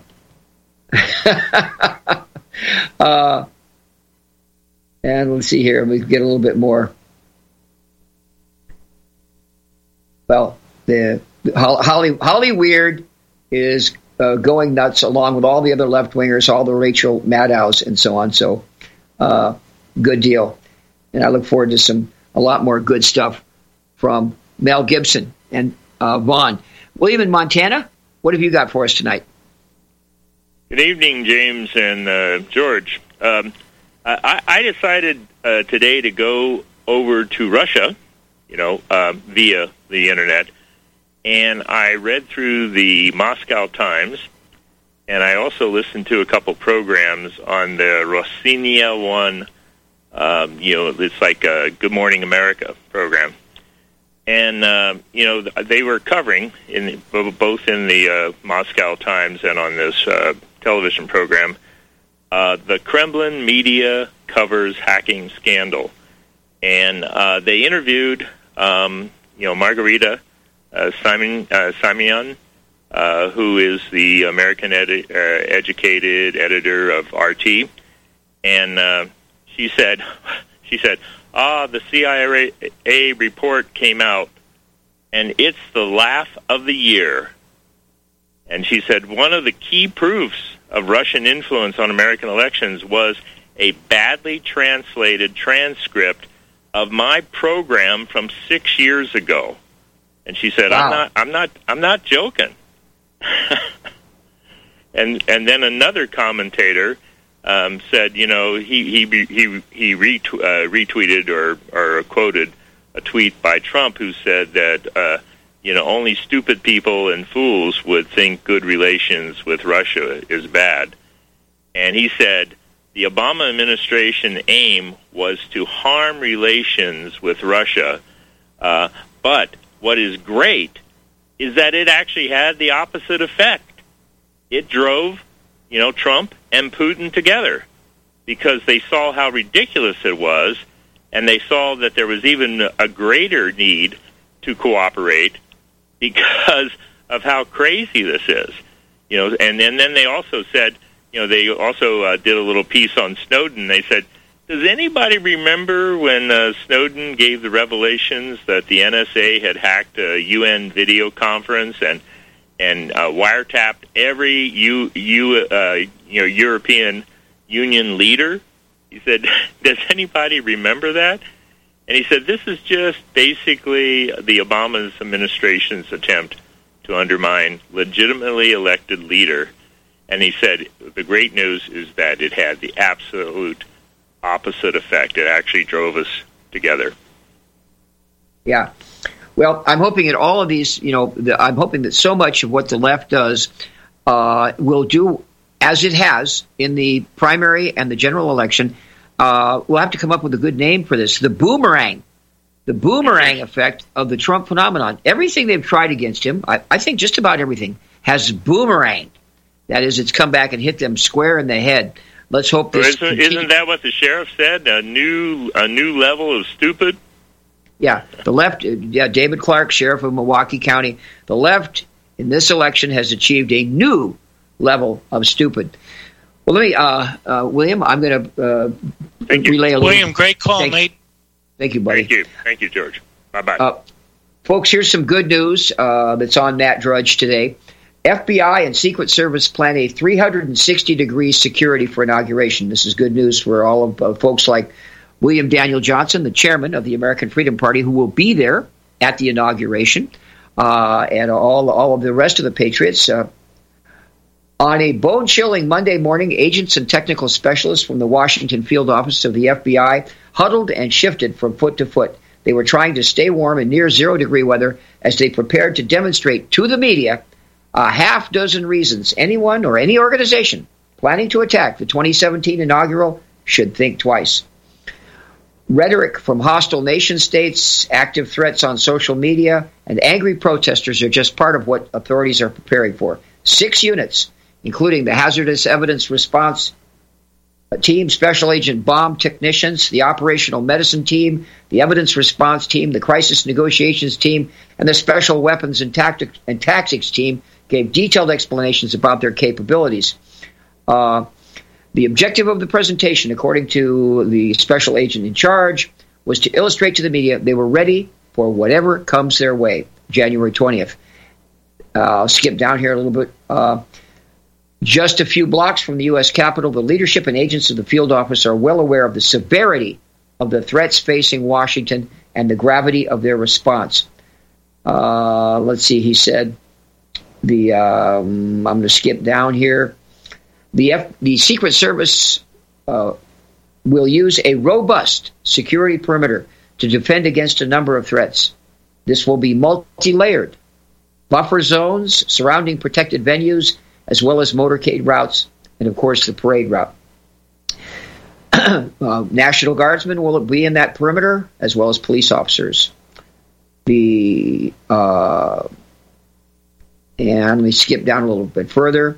let's see here. We get a little bit more. Well, the Holly Weird is going nuts along with all the other left-wingers, all the Rachel Maddows and so on. So, good deal. And I look forward to a lot more good stuff from Mel Gibson and Vaughn. William in Montana, what have you got for us tonight? Good evening, James and George. I decided today to go over to Russia, via the Internet, and I read through the Moscow Times, and I also listened to a couple programs on the Rossiya one. It's like a Good Morning America program. And, they were covering, both in the Moscow Times and on this television program, the Kremlin media covers hacking scandal. And they interviewed, Margarita Simonyan, who is the American educated editor of RT. And she said, the CIA report came out, and it's the laugh of the year. And she said one of the key proofs of Russian influence on American elections was a badly translated transcript of my program from 6 years ago. And she said, wow. I'm not joking. and then another commentator said, he retweeted or quoted a tweet by Trump who said that, only stupid people and fools would think good relations with Russia is bad. And he said the Obama administration aim was to harm relations with Russia, but what is great is that it actually had the opposite effect. It drove Trump and Putin together because they saw how ridiculous it was, and they saw that there was even a greater need to cooperate because of how crazy this is. And then they also said, they also did a little piece on Snowden. They said, does anybody remember when Snowden gave the revelations that the NSA had hacked a UN video conference and wiretapped every European Union leader? He said, does anybody remember that? And he said, this is just basically the Obama administration's attempt to undermine legitimately elected leader. And he said, the great news is that it had the absolute opposite effect. It actually drove us together. Yeah. Well, I'm hoping that all of these, I'm hoping that so much of what the left does will do, as it has in the primary and the general election. We'll have to come up with a good name for this. The boomerang effect of the Trump phenomenon. Everything they've tried against him, I think just about everything, has boomeranged. That is, it's come back and hit them square in the head. Let's hope this. Isn't that what the sheriff said? A new level of stupid. Yeah, the left. Yeah, David Clark, sheriff of Milwaukee County. The left in this election has achieved a new level of stupid. Well, let me, William. I'm going to relay a little. William, great call, mate. Thank you, buddy. Thank you, George. Bye-bye. Folks, here's some good news that's on Matt Drudge today. FBI and Secret Service plan a 360-degree security for inauguration. This is good news for all of folks like William Daniel Johnson, the chairman of the American Freedom Party, who will be there at the inauguration, and all of the rest of the patriots. On a bone-chilling Monday morning, agents and technical specialists from the Washington field office of the FBI huddled and shifted from foot to foot. They were trying to stay warm in near zero-degree weather as they prepared to demonstrate to the media a half dozen reasons anyone or any organization planning to attack the 2017 inaugural should think twice. Rhetoric from hostile nation states, active threats on social media, and angry protesters are just part of what authorities are preparing for. 6 units, including the Hazardous Evidence Response Team, Special Agent Bomb Technicians, the Operational Medicine Team, the Evidence Response Team, the Crisis Negotiations Team, and the Special Weapons and Tactics Team, gave detailed explanations about their capabilities. The objective of the presentation, according to the special agent in charge, was to illustrate to the media they were ready for whatever comes their way. January 20th. I'll skip down here a little bit. Just a few blocks from the U.S. Capitol, the leadership and agents of the field office are well aware of the severity of the threats facing Washington and the gravity of their response. Let's see, he said, I'm going to skip down here. The Secret Service will use a robust security perimeter to defend against a number of threats. This will be multi-layered. Buffer zones surrounding protected venues, as well as motorcade routes, and of course the parade route. National Guardsmen will be in that perimeter, as well as police officers. And let me skip down a little bit further.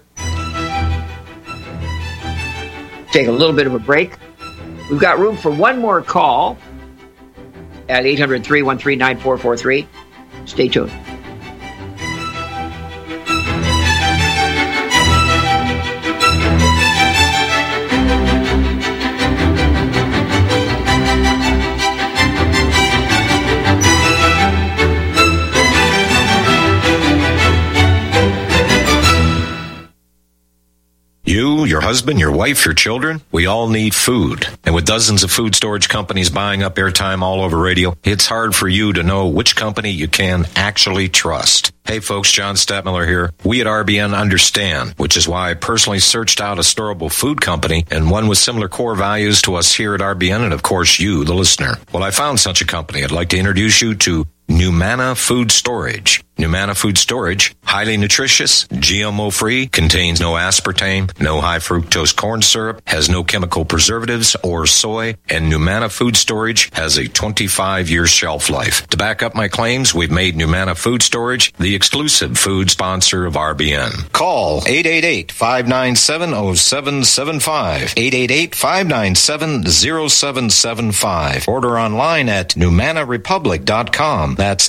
Take a little bit of a break. We've got room for one more call at 800-313-9443. Stay tuned. You, your husband, your wife, your children, we all need food. And with dozens of food storage companies buying up airtime all over radio, it's hard for you to know which company you can actually trust. Hey folks, John Stadtmiller here. We at RBN understand, which is why I personally searched out a storable food company and one with similar core values to us here at RBN and of course you, the listener. Well, I found such a company. I'd like to introduce you to Numana Food Storage. Numana Food Storage, highly nutritious, GMO-free, contains no aspartame, no high-fructose corn syrup, has no chemical preservatives or soy, and Numana Food Storage has a 25-year shelf life. To back up my claims, we've made Numana Food Storage the exclusive food sponsor of RBN. Call 888-597-0775, 888-597-0775. Order online at NumanaRepublic.com. That's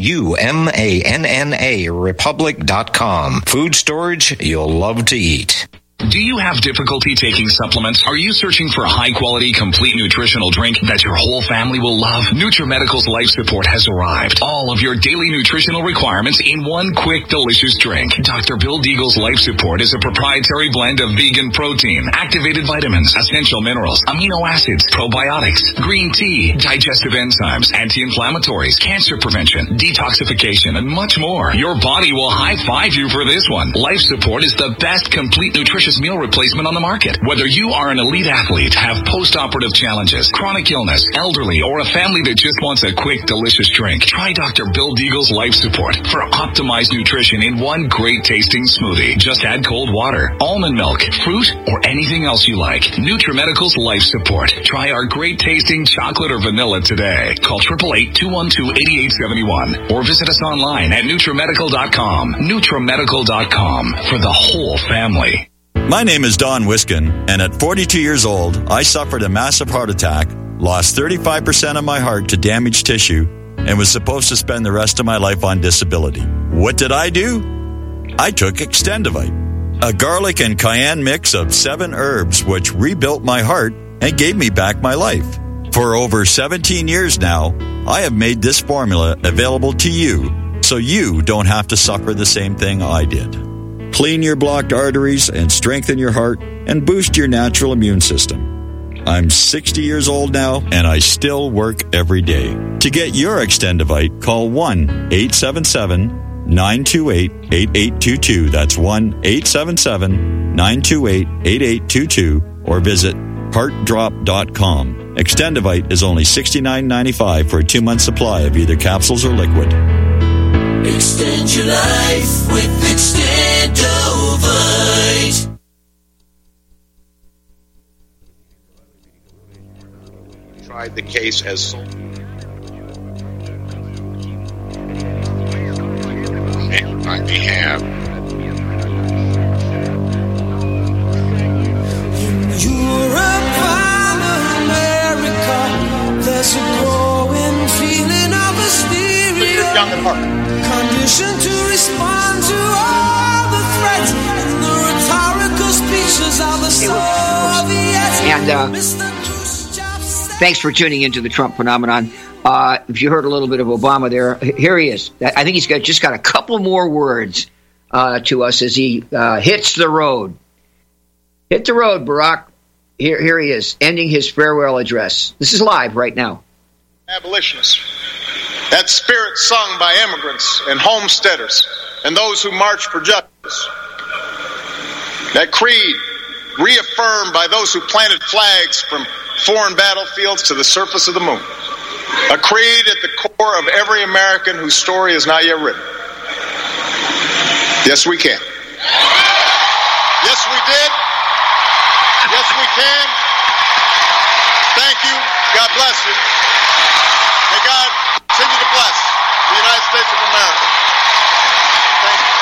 NUMANNA Republic.com. Food storage you'll love to eat. Do you have difficulty taking supplements? Are you searching for a high-quality, complete nutritional drink that your whole family will love? NutriMedical's Life Support has arrived. All of your daily nutritional requirements in one quick, delicious drink. Dr. Bill Deagle's Life Support is a proprietary blend of vegan protein, activated vitamins, essential minerals, amino acids, probiotics, green tea, digestive enzymes, anti-inflammatories, cancer prevention, detoxification, and much more. Your body will high-five you for this one. Life Support is the best complete nutrition meal replacement on the market. Whether you are an elite athlete, have post-operative challenges, chronic illness, elderly, or a family that just wants a quick, delicious drink, try Dr. Bill Deagle's Life Support for optimized nutrition in one great tasting smoothie. Just add cold water, almond milk, fruit, or anything else you like. NutriMedical's Life Support. Try our great tasting chocolate or vanilla today. Call 888-212-8871 or visit us online at NutriMedical.com. NutriMedical.com for the whole family. My name is Don Wiskin, and at 42 years old, I suffered a massive heart attack, lost 35% of my heart to damaged tissue, and was supposed to spend the rest of my life on disability. What did I do? I took Extendivite, a garlic and cayenne mix of 7 herbs which rebuilt my heart and gave me back my life. For over 17 years now, I have made this formula available to you so you don't have to suffer the same thing I did. Clean your blocked arteries and strengthen your heart and boost your natural immune system. I'm 60 years old now and I still work every day. To get your Extendivite, call 1-877-928-8822. That's 1-877-928-8822 or visit heartdrop.com. Extendivite is only $69.95 for a 2-month supply of either capsules or liquid. Extend your life with Extendovite. Tried the case as sold. And on behalf. Europe and America, there's a growing feeling of hysteria. Conditioned to respond to all the threats and the rhetorical speeches of the Soviets. And thanks for tuning into the Trump phenomenon. If you heard a little bit of Obama there, here he is. I think he's just got a couple more words to us as he hits the road. Hit the road, Barack. Here he is, ending his farewell address. This is live right now. Abolitionists. That spirit sung by immigrants and homesteaders and those who march for justice. That creed reaffirmed by those who planted flags from foreign battlefields to the surface of the moon. A creed at the core of every American whose story is not yet written. Yes, we can. Yes, we did. Yes, we can. Thank you. God bless you. May God continue to bless the United States of America. Thank you.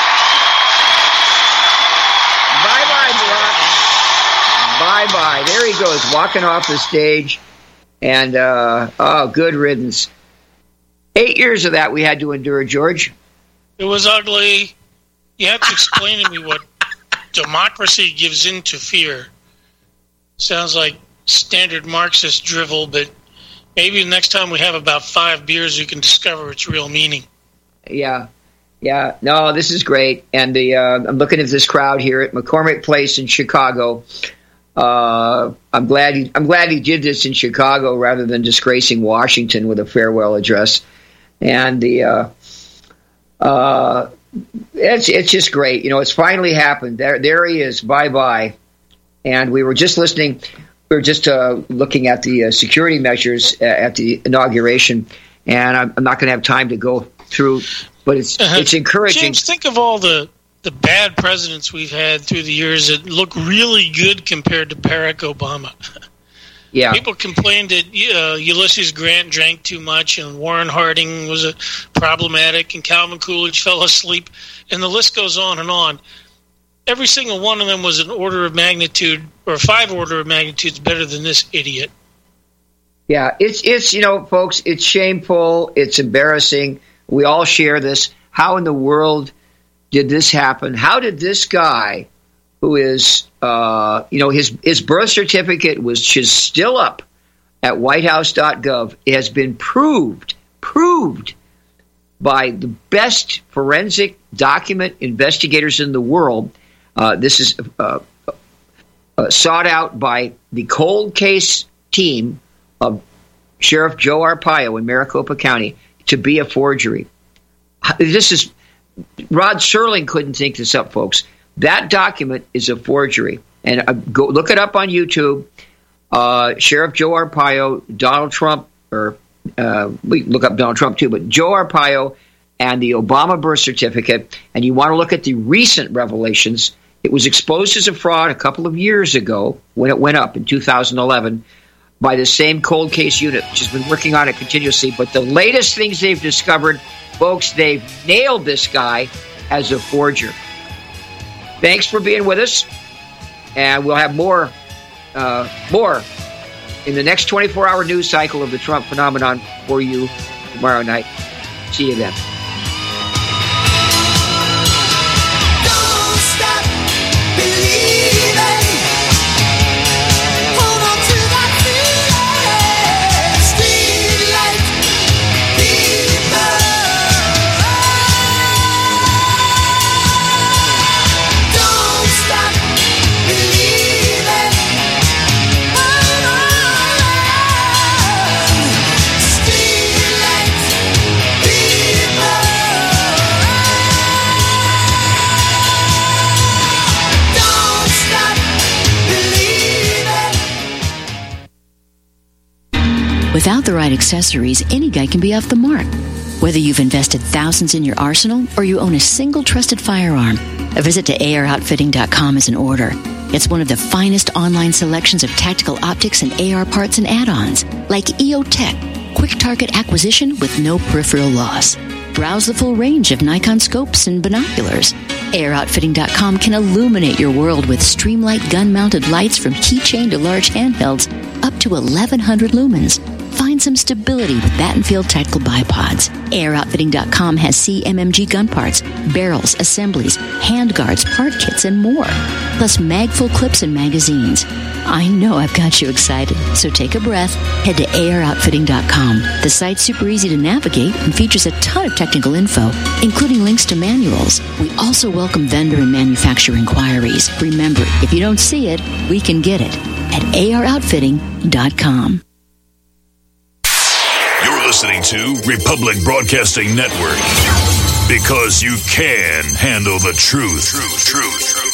Bye-bye, Barack. Bye-bye. There he goes, walking off the stage. And, good riddance. 8 years of that we had to endure, George. It was ugly. You have to explain to me what democracy gives in to fear. Sounds like standard Marxist drivel, but maybe the next time we have about 5 beers, you can discover its real meaning. Yeah. No, this is great. And I'm looking at this crowd here at McCormick Place in Chicago. I'm glad he did this in Chicago rather than disgracing Washington with a farewell address. And it's just great. You know, it's finally happened. There he is. Bye-bye. And we were just listening. We were just looking at the security measures at the inauguration, and I'm not going to have time to go through, but it's encouraging. James, think of all the bad presidents we've had through the years that look really good compared to Barack Obama. Yeah. People complained that Ulysses Grant drank too much and Warren Harding was problematic and Calvin Coolidge fell asleep, and the list goes on and on. Every single one of them was an order of magnitude or 5 order of magnitudes better than this idiot. Yeah, it's you know, folks, it's shameful. It's embarrassing. We all share this. How in the world did this happen? How did this guy, who is, his birth certificate was just still up at whitehouse.gov. It has been proved by the best forensic document investigators in the world. This is sought out by the cold case team of Sheriff Joe Arpaio in Maricopa County to be a forgery. Rod Serling couldn't think this up, folks. That document is a forgery. And go look it up on YouTube. Sheriff Joe Arpaio, Donald Trump, or we look up Donald Trump too, but Joe Arpaio and the Obama birth certificate. And you want to look at the recent revelations. It was exposed as a fraud a couple of years ago when it went up in 2011 by the same cold case unit, which has been working on it continuously. But the latest things they've discovered, folks, they've nailed this guy as a forger. Thanks for being with us. And we'll have more in the next 24-hour news cycle of the Trump phenomenon for you tomorrow night. See you then. Without the right accessories, any guy can be off the mark. Whether you've invested thousands in your arsenal or you own a single trusted firearm, a visit to AROutfitting.com is in order. It's one of the finest online selections of tactical optics and AR parts and add-ons, like EOTech, quick target acquisition with no peripheral loss. Browse the full range of Nikon scopes and binoculars. AROutfitting.com can illuminate your world with Streamlight gun-mounted lights from keychain to large handhelds up to 1,100 lumens. Find some stability with Battenfield Tactical Bipods. AirOutfitting.com has CMMG gun parts, barrels, assemblies, handguards, part kits, and more. Plus mag-full clips and magazines. I know I've got you excited, so take a breath. Head to AirOutfitting.com. The site's super easy to navigate and features a ton of technical info, including links to manuals. We also welcome vendor and manufacturer inquiries. Remember, if you don't see it, we can get it at AirOutfitting.com. You're listening to Republic Broadcasting Network, because you can handle the truth.